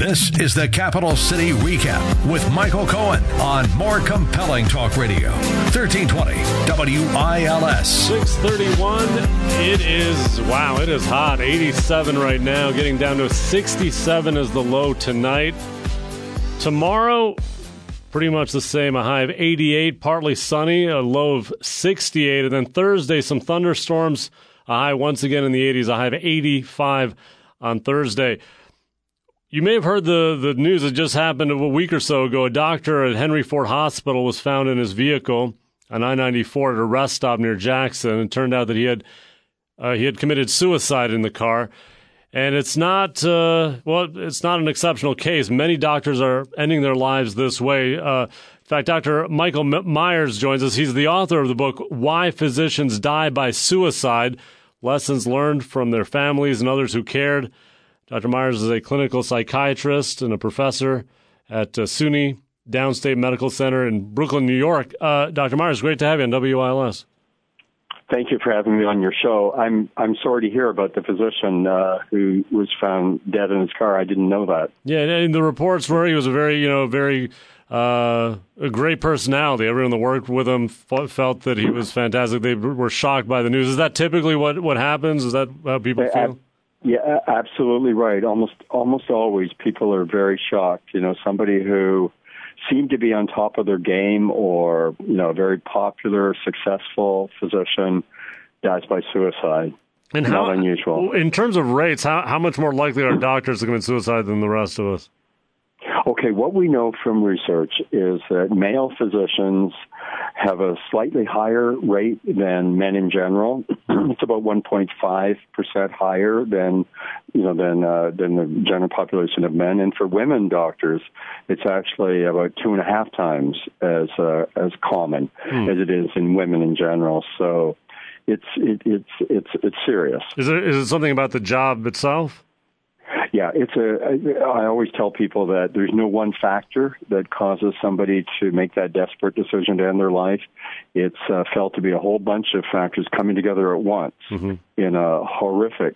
This is the Capital City Recap with Michael Cohen on More Compelling Talk Radio. 1320 WILS. 631. It is hot. 87 right now, getting down to 67 as the low tonight. Tomorrow, pretty much the same. A high of 88, partly sunny, a low of 68. And then Thursday, some thunderstorms, a high once again in the 80s, a high of 85 on Thursday. You may have heard the news that just happened a week or so ago. A doctor at Henry Ford Hospital was found in his vehicle on I-94 at a rest stop near Jackson. It turned out that he had committed suicide in the car. And it's not it's not an exceptional case. Many doctors are ending their lives this way. In fact, Dr. Michael Myers joins us. He's the author of the book, Why Physicians Die by Suicide, Lessons Learned from Their Families and Others Who Cared. Dr. Myers is a clinical psychiatrist and a professor at SUNY Downstate Medical Center in Brooklyn, New York. Dr. Myers, great to have you on WILS. Thank you for having me on your show. I'm sorry to hear about the physician who was found dead in his car. I didn't know that. Yeah, and the reports were he was a very a great personality. Everyone that worked with him felt that he was fantastic. They were shocked by the news. Is that typically what happens? Is that how people feel? Yeah, absolutely right. Almost always people are very shocked. Somebody who seemed to be on top of their game or, a very popular, successful physician dies by suicide. And not unusual. In terms of rates, how much more likely are doctors to commit suicide than the rest of us? Okay, what we know from research is that male physicians have a slightly higher rate than men in general. It's about 1.5% higher than the general population of men. And for women doctors, it's actually about 2.5 times as common as it is in women in general. So it's serious. Is it something about the job itself? Yeah, I always tell people that there's no one factor that causes somebody to make that desperate decision to end their life. It's felt to be a whole bunch of factors coming together at once in a horrific,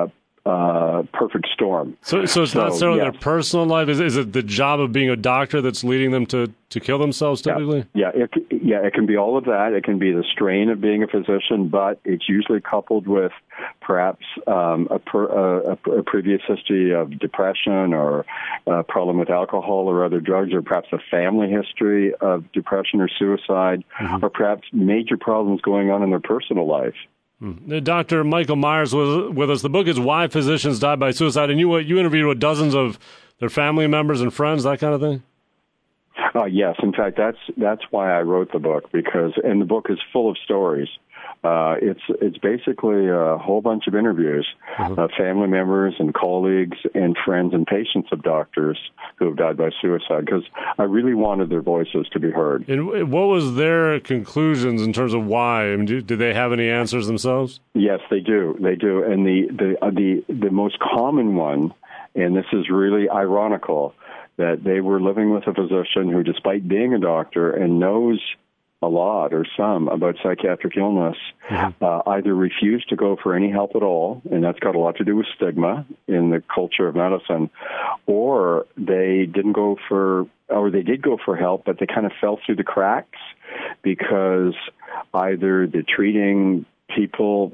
perfect storm. So it's not necessarily their personal life. Is it the job of being a doctor that's leading them to kill themselves typically? Yeah, it can be all of that. It can be the strain of being a physician, but it's usually coupled with perhaps a previous history of depression or a problem with alcohol or other drugs, or perhaps a family history of depression or suicide, or perhaps major problems going on in their personal life. Dr. Michael Myers was with us. The book is Why Physicians Die by Suicide, and you interviewed with dozens of their family members and friends, that kind of thing? Yes. In fact, that's why I wrote the book, and the book is full of stories. It's basically a whole bunch of interviews of family members and colleagues and friends and patients of doctors who have died by suicide, because I really wanted their voices to be heard. And what was their conclusions in terms of why? I mean, do they have any answers themselves? Yes, they do. They do. And the most common one, and this is really ironical, that they were living with a physician who, despite being a doctor and knows a lot or some about psychiatric illness, either refused to go for any help at all, and that's got a lot to do with stigma in the culture of medicine, or they did go for help, but they kind of fell through the cracks because either the treating people,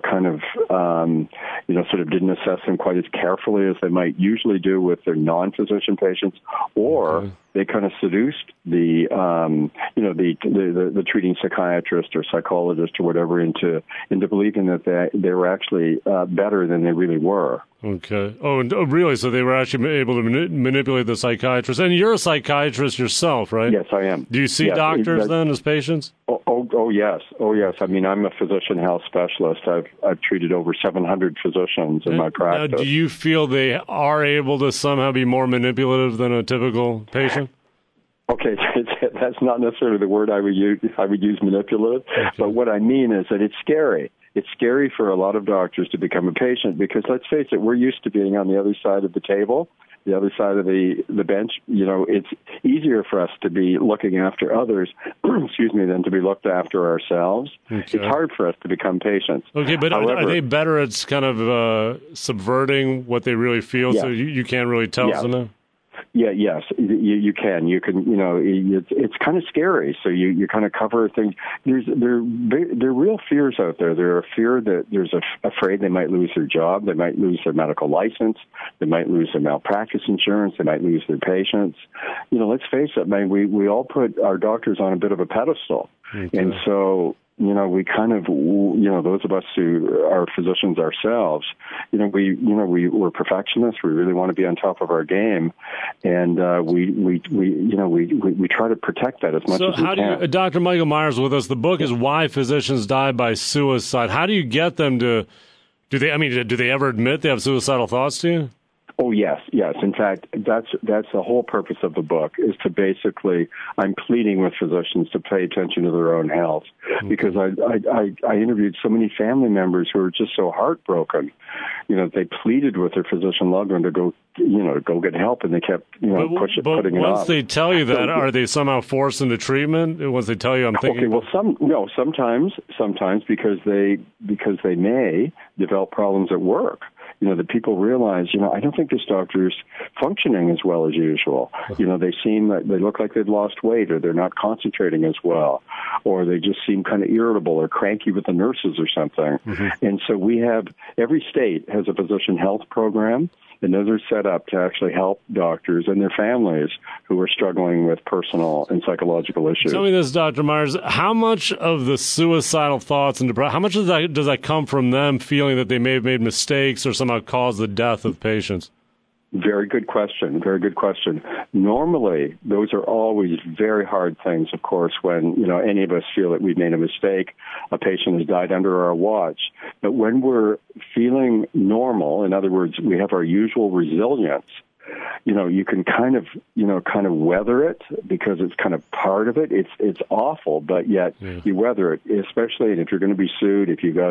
sort of didn't assess them quite as carefully as they might usually do with their non-physician patients, or they kind of seduced the treating psychiatrist or psychologist or whatever into believing that they were actually better than they really were. Okay. Oh, really? So they were actually able to manipulate the psychiatrist. And you're a psychiatrist yourself, right? Yes, I am. Do you see doctors then as patients? Oh, yes. Oh, yes. I mean, I'm a physician health specialist. I've treated over 700 physicians in my practice. Now, do you feel they are able to somehow be more manipulative than a typical patient? Okay, that's not necessarily the word I would use. I would use manipulative, but what I mean is that it's scary. It's scary for a lot of doctors to become a patient because, let's face it, we're used to being on the other side of the table, the other side of the bench. It's easier for us to be looking after others, than to be looked after ourselves. Okay. It's hard for us to become patients. Okay, but are they better at kind of subverting what they really feel, so you can't really tell them? Yes, you can. You can, it's kind of scary. So you kind of cover things. There are real fears out there. There are fear that there's afraid they might lose their job. They might lose their medical license. They might lose their malpractice insurance. They might lose their patients. Let's face it, man, we all put our doctors on a bit of a pedestal. Okay. And so, we kind of, those of us who are physicians ourselves, we're perfectionists. We really want to be on top of our game, and we try to protect that as much as we can. So, how do Dr. Michael Myers with us? The book is Why Physicians Die by Suicide. How do you get them to? Do they ever admit they have suicidal thoughts to you? Oh, yes. In fact, that's the whole purpose of the book, is to basically, I'm pleading with physicians to pay attention to their own health, because I interviewed so many family members who were just so heartbroken. They pleaded with their physician loved one to go get help, and they kept, putting it off. Once they tell you that, are they somehow forced into treatment? Once they tell you, I'm thinking. Okay, well, sometimes because they may develop problems at work. The people realize, I don't think this doctor's functioning as well as usual. They seem like they look like they've lost weight, or they're not concentrating as well, or they just seem kind of irritable or cranky with the nurses or something. Mm-hmm. And so every state has a physician health program, and those are set up to actually help doctors and their families who are struggling with personal and psychological issues. Tell me this, Dr. Myers, how much of the suicidal thoughts and depression, how much does that come from them feeling that they may have made mistakes or somehow caused the death of patients? Very good question. Normally, those are always very hard things, of course, when, any of us feel that we've made a mistake, a patient has died under our watch. But when we're feeling normal, in other words, we have our usual resilience, you can kind of weather it, because it's kind of part of it. It's awful, but yet you weather it, especially if you're going to be sued, if you've got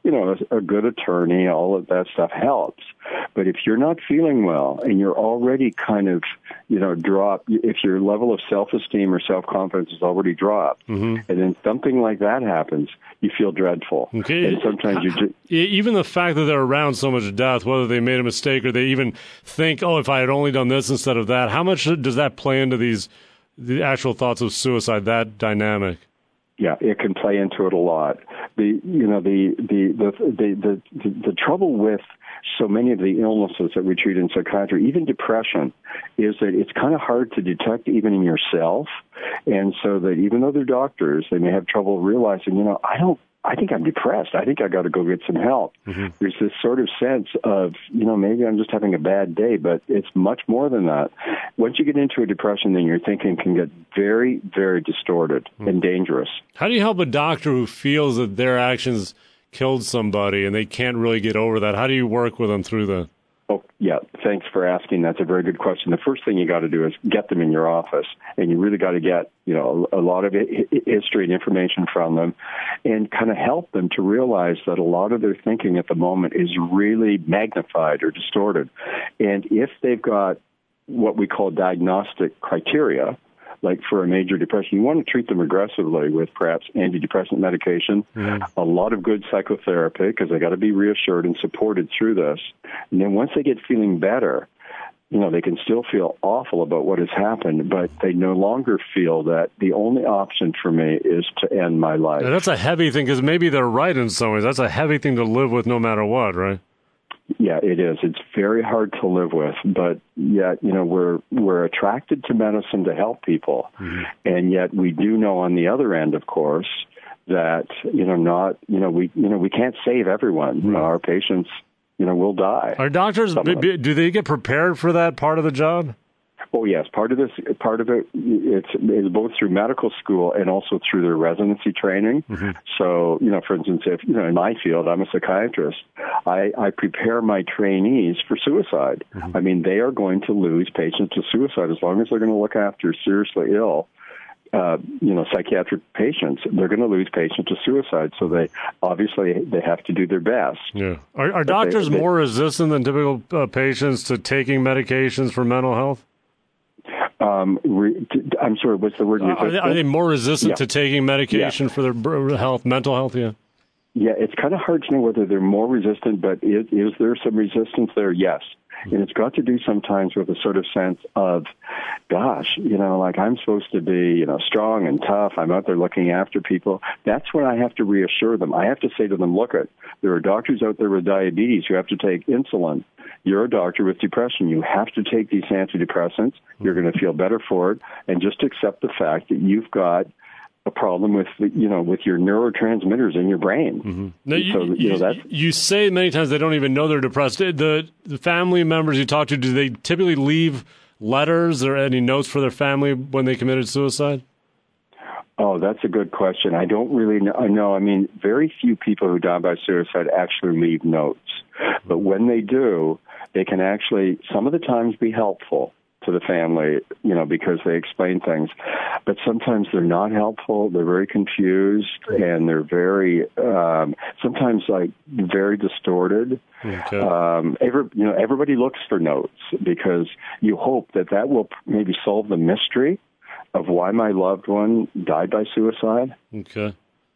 a good attorney, all of that stuff helps. But if you're not feeling well and you're already kind of, dropped, if your level of self-esteem or self-confidence is already dropped, and then something like that happens, you feel dreadful. Okay. And sometimes even the fact that they're around so much death, whether they made a mistake or they even think, if I had only done this instead of that, how much does that play into the actual thoughts of suicide, that dynamic? Yeah, it can play into it a lot. The trouble with so many of the illnesses that we treat in psychiatry, even depression, is that it's kind of hard to detect even in yourself. And so that even though they're doctors, they may have trouble realizing, I think I'm depressed. I think I got to go get some help. Mm-hmm. There's this sort of sense of, maybe I'm just having a bad day, but it's much more than that. Once you get into a depression, then your thinking can get very, very distorted and dangerous. How do you help a doctor who feels that their actions killed somebody and they can't really get over that? How do you work with them through that? Oh, yeah. Thanks for asking. That's a very good question. The first thing you got to do is get them in your office, and you really got to get, a lot of history and information from them, and kind of help them to realize that a lot of their thinking at the moment is really magnified or distorted. And if they've got what we call diagnostic criteria, like for a major depression, you want to treat them aggressively with perhaps antidepressant medication, a lot of good psychotherapy, because they got to be reassured and supported through this. And then once they get feeling better, they can still feel awful about what has happened, but they no longer feel that the only option for me is to end my life. Now, that's a heavy thing, because maybe they're right in some ways. That's a heavy thing to live with no matter what, right? Yeah, it is. It's very hard to live with, but yet, we're attracted to medicine to help people. Mm-hmm. And yet we do know on the other end, of course, that, we can't save everyone. Mm-hmm. Our patients, will die. Are doctors, do they get prepared for that part of the job? Oh, yes. Part of it is both through medical school and also through their residency training. Mm-hmm. So, for instance, if, in my field, I'm a psychiatrist, I prepare my trainees for suicide. Mm-hmm. I mean, they are going to lose patients to suicide as long as they're going to look after seriously ill, psychiatric patients. They're going to lose patients to suicide. So they have to do their best. Yeah. Are doctors more resistant than typical patients to taking medications for mental health? I'm sorry, what's the word? Are they more resistant to taking medication for their mental health? Yeah. Yeah, it's kind of hard to know whether they're more resistant, but is there some resistance there? Yes. And it's got to do sometimes with a sort of sense of, gosh, like I'm supposed to be, strong and tough. I'm out there looking after people. That's when I have to reassure them. I have to say to them, look, there are doctors out there with diabetes who have to take insulin. You're a doctor with depression. You have to take these antidepressants. You're going to feel better for it. And just accept the fact that you've got a problem with your neurotransmitters in your brain. Mm-hmm. Now, you say many times they don't even know they're depressed. The family members you talk to, do they typically leave letters or any notes for their family when they committed suicide? Oh, that's a good question. I don't really know. I mean, very few people who die by suicide actually leave notes. But when they do, they can actually, some of the times, be helpful to the family, because they explain things. But sometimes they're not helpful. They're very confused, and they're very, sometimes very distorted. Okay. Everybody looks for notes because you hope that will maybe solve the mystery of why my loved one died by suicide. Okay.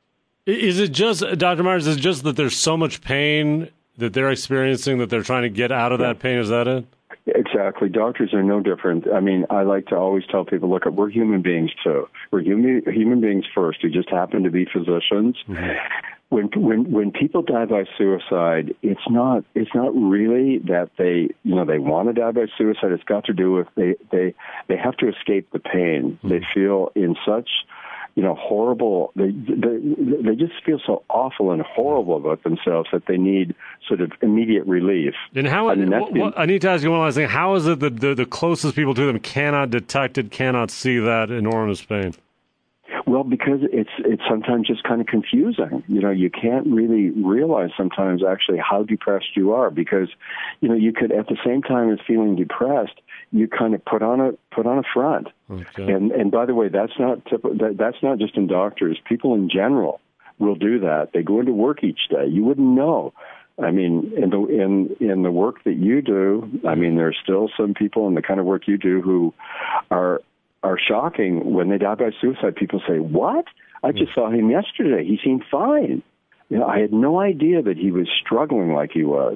Is it just, Dr. Myers, is it just that there's so much pain that they're experiencing that they're trying to get out of that pain? Is that it? Exactly. Doctors are no different. I mean, I like to always tell people, look, we're human beings too. We're human beings first who just happen to be physicians. Mm-hmm. When people die by suicide, it's not really that they want to die by suicide. It's got to do with they have to escape the pain. Mm-hmm. They feel in such horrible. They just feel so awful and horrible about themselves that they need sort of immediate relief. And how? I need to ask you one last thing. How is it that the closest people to them cannot detect it, cannot see that enormous pain? Well, because it's sometimes just kind of confusing. You can't really realize sometimes actually how depressed you are because, you could at the same time as feeling depressed, you kind of put on a front. Okay. And by the way, that's not just in doctors. People in general will do that. They go into work each day. You wouldn't know. I mean, in the work that you do, I mean, there's still some people in the kind of work you do who are shocking when they die by suicide. People say, "What? I just saw him yesterday. He seemed fine." I had no idea that he was struggling like he was.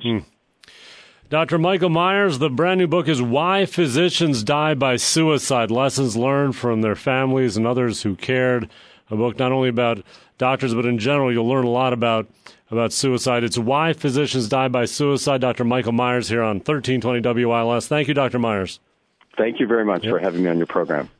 Dr. Michael Myers, the brand new book is Why Physicians Die by Suicide, Lessons Learned from Their Families and Others Who Cared. A book not only about doctors, but in general, you'll learn a lot about suicide. It's Why Physicians Die by Suicide. Dr. Michael Myers here on 1320 WILS. Thank you, Dr. Myers. Thank you very much for having me on your program.